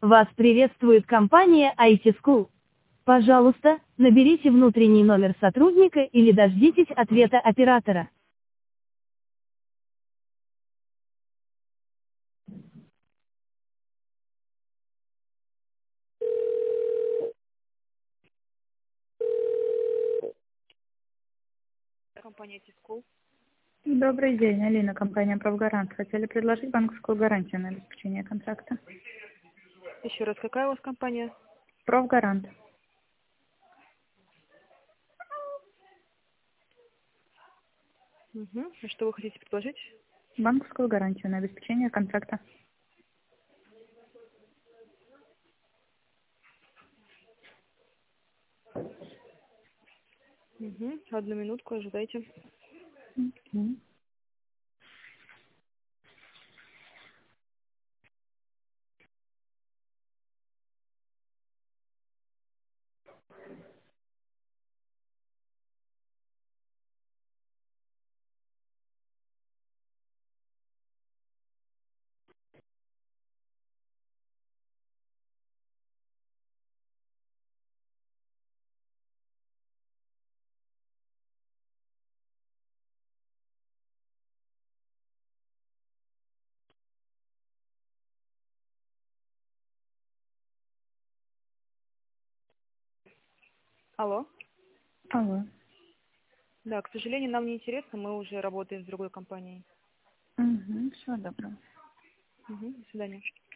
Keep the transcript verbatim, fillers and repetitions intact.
Вас приветствует компания ай ти School. Пожалуйста, наберите внутренний номер сотрудника или дождитесь ответа оператора. Компания ай ти School. Добрый день, Алина, компания «Правгарант». Хотели предложить банковскую гарантию на обеспечение контракта. Еще раз, какая у вас компания? «Правгарант». Угу. И что вы хотите предложить? Банковскую гарантию на обеспечение контракта. Угу. Одну минутку, ожидайте. Мгм. Алло. Алло. Да, к сожалению, нам не интересно, мы уже работаем с другой компанией. Угу. Всего доброго. Угу. До свидания.